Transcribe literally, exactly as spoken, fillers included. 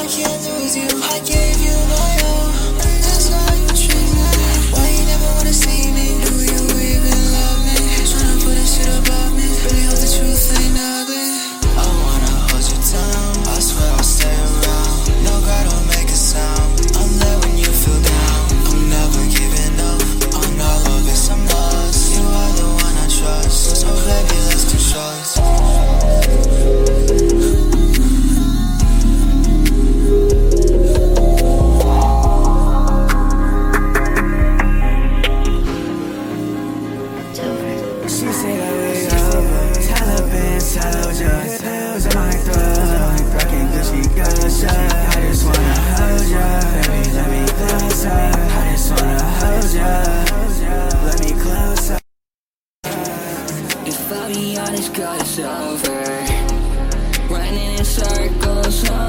can't lose you. I gave you my all, and that's how you treat me. Why you never wanna see me? Do you even love me? Tryna put this shit above me. Really hope the truth ain't ugly. I wanna hold you down, I swear I'll stay around. No cry, don't make a sound. I'm there when you feel down. I'm never giving up on all of it, I'm lost. You are the one I trust, so baby, let's do shots. She say that we over. Taliban soldier, pills in my throat. Rockin' Gucci Gusha. I just wanna hold ya, baby, let me closer. I just wanna hold ya, let me closer. If I be honest, girl, it's over. Running in circles.